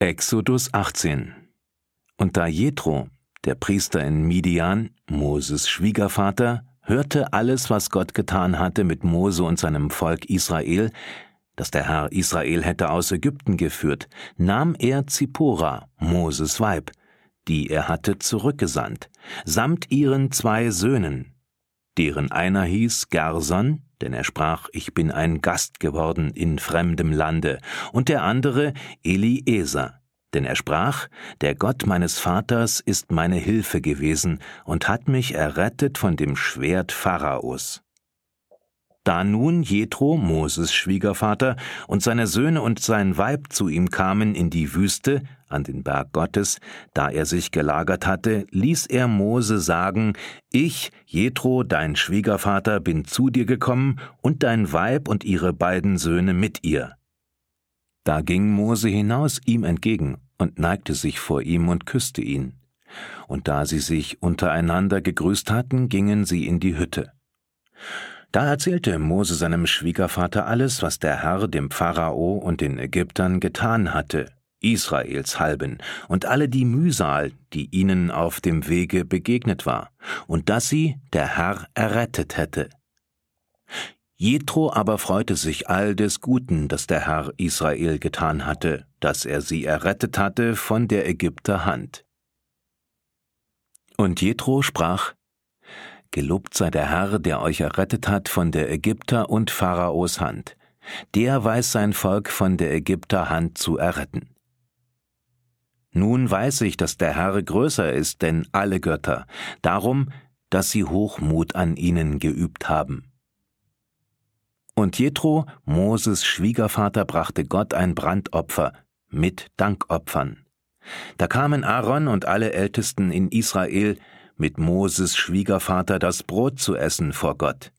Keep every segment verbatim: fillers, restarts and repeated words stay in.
Exodus achtzehn. Und da Jethro, der Priester in Midian, Moses Schwiegervater, hörte alles, was Gott getan hatte mit Mose und seinem Volk Israel, das der Herr Israel hätte aus Ägypten geführt, nahm er Zippora, Moses Weib, die er hatte zurückgesandt, samt ihren zwei Söhnen, deren einer hieß Gerson, denn er sprach, ich bin ein Gast geworden in fremdem Lande, und der andere Eliezer, denn er sprach, der Gott meines Vaters ist meine Hilfe gewesen und hat mich errettet von dem Schwert Pharaos. Da nun Jethro, Moses Schwiegervater, und seine Söhne und sein Weib zu ihm kamen in die Wüste, an den Berg Gottes, da er sich gelagert hatte, ließ er Mose sagen, ich, Jethro, dein Schwiegervater, bin zu dir gekommen, und dein Weib und ihre beiden Söhne mit ihr. Da ging Mose hinaus ihm entgegen und neigte sich vor ihm und küsste ihn. Und da sie sich untereinander gegrüßt hatten, gingen sie in die Hütte. Da erzählte Mose seinem Schwiegervater alles, was der Herr dem Pharao und den Ägyptern getan hatte, Israels halben, und alle die Mühsal, die ihnen auf dem Wege begegnet war, und dass sie der Herr errettet hätte. Jethro aber freute sich all des Guten, das der Herr Israel getan hatte, dass er sie errettet hatte von der Ägypter Hand. Und Jethro sprach, Gelobt sei der Herr, der euch errettet hat von der Ägypter und Pharaos Hand. Der weiß sein Volk von der Ägypter Hand zu erretten. Nun weiß ich, dass der Herr größer ist denn alle Götter, darum, dass sie Hochmut an ihnen geübt haben. Und Jethro, Moses Schwiegervater, brachte Gott ein Brandopfer mit Dankopfern. Da kamen Aaron und alle Ältesten in Israel mit Moses Schwiegervater das Brot zu essen vor Gott.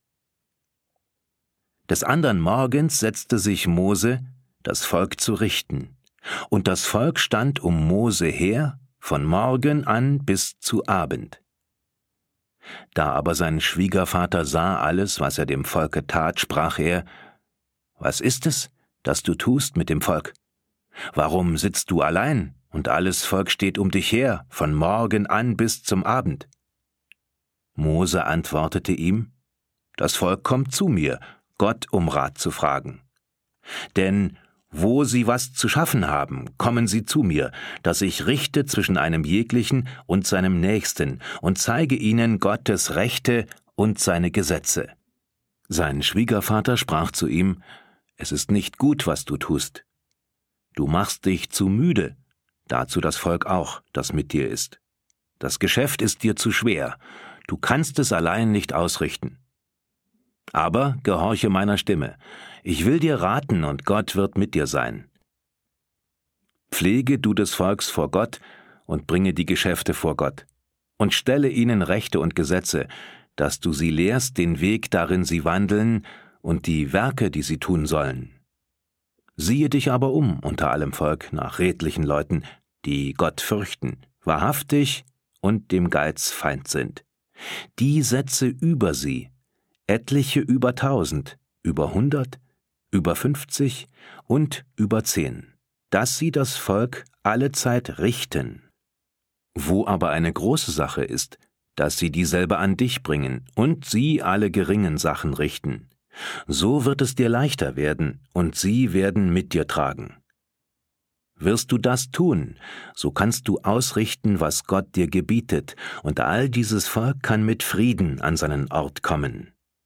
Des andern Morgens setzte sich Mose, das Volk zu richten, und das Volk stand um Mose her, von Morgen an bis zu Abend. Da aber sein Schwiegervater sah alles, was er dem Volke tat, sprach er, Was ist es, das du tust mit dem Volk? Warum sitzt du allein, und alles Volk steht um dich her, von Morgen an bis zum Abend? Mose antwortete ihm, Das Volk kommt zu mir, Gott um Rat zu fragen. Denn wo sie was zu schaffen haben, kommen sie zu mir, dass ich richte zwischen einem jeglichen und seinem Nächsten und zeige ihnen Gottes Rechte und seine Gesetze. Sein Schwiegervater sprach zu ihm, Es ist nicht gut, was du tust. Du machst dich zu müde, dazu das Volk auch, das mit dir ist. Das Geschäft ist dir zu schwer, du kannst es allein nicht ausrichten. Aber gehorche meiner Stimme, ich will dir raten und Gott wird mit dir sein. Pflege du des Volks vor Gott und bringe die Geschäfte vor Gott und stelle ihnen Rechte und Gesetze, dass du sie lehrst, den Weg, darin sie wandeln und die Werke, die sie tun sollen. Siehe dich aber um unter allem Volk nach redlichen Leuten, die Gott fürchten, wahrhaftig und dem Geiz feind sind. Die setze über sie, etliche über tausend, über hundert, über fünfzig und über zehn, dass sie das Volk allezeit richten. Wo aber eine große Sache ist, dass sie dieselbe an dich bringen und sie alle geringen Sachen richten. So wird es dir leichter werden, und sie werden mit dir tragen. Wirst du das tun, so kannst du ausrichten, was Gott dir gebietet, und all dieses Volk kann mit Frieden an seinen Ort kommen.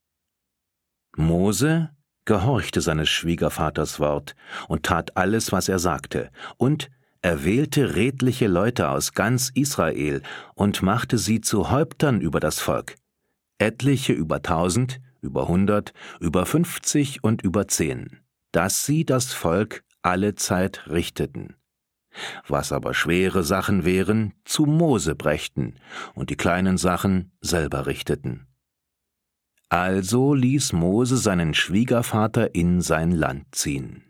Mose gehorchte seines Schwiegervaters Wort und tat alles, was er sagte, und er wählte redliche Leute aus ganz Israel und machte sie zu Häuptern über das Volk, etliche über tausend, über hundert, über fünfzig und über zehn, dass sie das Volk allezeit richteten. Was aber schwere Sachen wären, zu Mose brächten und die kleinen Sachen selber richteten. Also ließ Mose seinen Schwiegervater in sein Land ziehen.